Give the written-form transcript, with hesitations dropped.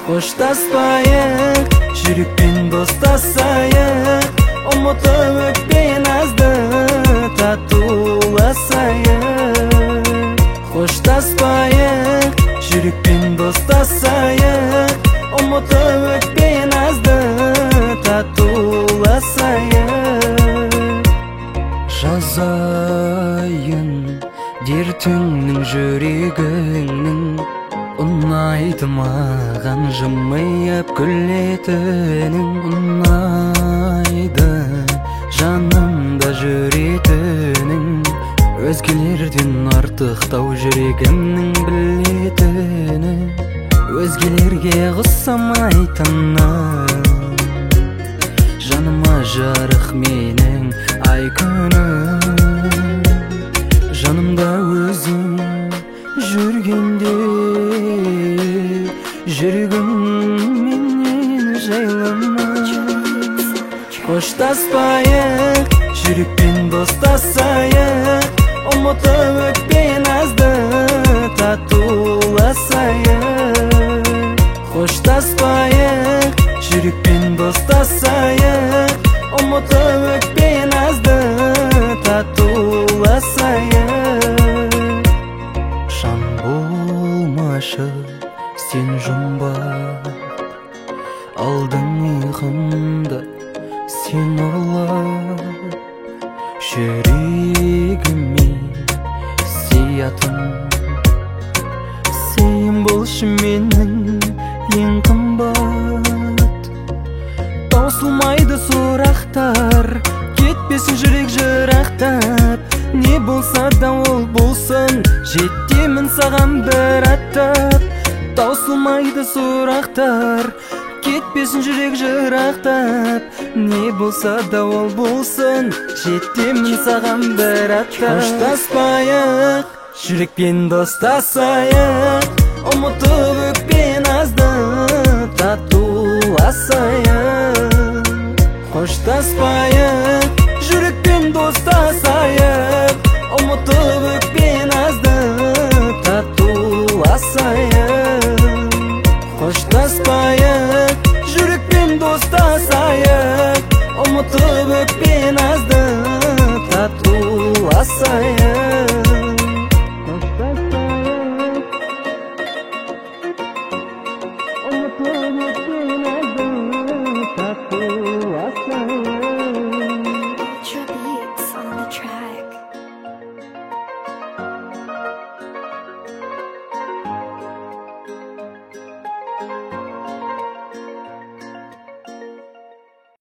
Koştaspayık, жүрекпен достасайық, ұмытып өкпен азды татуласайық. Koştaspayık, жүрекпен достасайық, ұмытып өкпен азды татуласайық. Жазайын дертіңнің жүрегіңнің, ұнайды маған жымиып күлетінің, ұнайды жанымда жүретінің, өзгелерден артықтау жүрегімнің білетіні, өзгелерге ұқсамайтыны, жаныма жарық менің ай күнім, жанымда өзің жүргенде жүрегім менен жайлама. Koştaspayık, жүрекпен достасайық, ұмытып өкпен азды татуласайық. Koştaspayık, жүрекпен достасайық, ұмытып өкпен азды татуласайық. Жан болмашы сен жұмбақ, алдың иығымда сен ұрлап, жүрегіме сиятын сен болшы менің ең қымбат. Таусылмайды сұрақтар, кетпесін жүрек жырақтап, не болса да ол болсын, жетемін саған бір аттап. Таусылмайды сұрақтар, кетпесін жүрек жырақтап, не болса да ол болсын, жетемін саған бір аттап. Koştaspayık, жүрекпен достасайық, ұмытып өкпен азды татуласайық. Koştaspayık, жүрекпен достасайық, ұмытып өкпен азды татуласайық. Koştaspayık, жүрекпен достасайық, ұмытып өкпен азды татуласайық. Koştaspayık, ұмытып өкпен азды татуласайық.